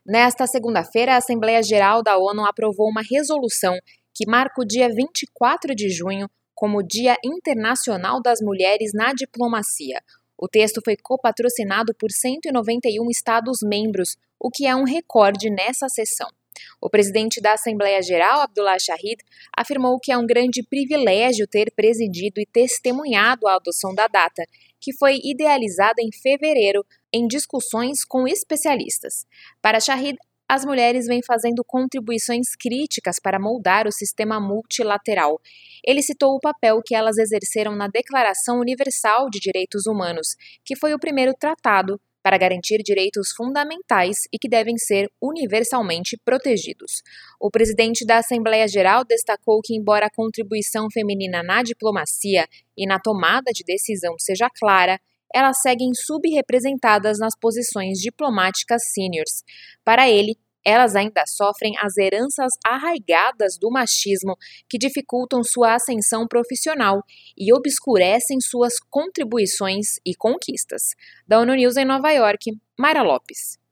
Nesta segunda-feira, a Assembleia Geral da ONU aprovou uma resolução que marca o dia 24 de junho como Dia Internacional das Mulheres na Diplomacia. O texto foi copatrocinado por 191 Estados-membros, o que é um recorde nessa sessão. O presidente da Assembleia Geral, Abdullah Shahid, afirmou que é um grande privilégio ter presidido e testemunhado a adoção da data, que foi idealizada em fevereiro em discussões com especialistas. Para Shahid, as mulheres vêm fazendo contribuições críticas para moldar o sistema multilateral. Ele citou o papel que elas exerceram na Declaração Universal de Direitos Humanos, que foi o primeiro tratado para garantir direitos fundamentais e que devem ser universalmente protegidos. O presidente da Assembleia Geral destacou que, embora a contribuição feminina na diplomacia e na tomada de decisão seja clara, elas seguem subrepresentadas nas posições diplomáticas sêniores. Para ele, elas ainda sofrem as heranças arraigadas do machismo que dificultam sua ascensão profissional e obscurecem suas contribuições e conquistas. Da ONU News em Nova York, Mayra Lopes.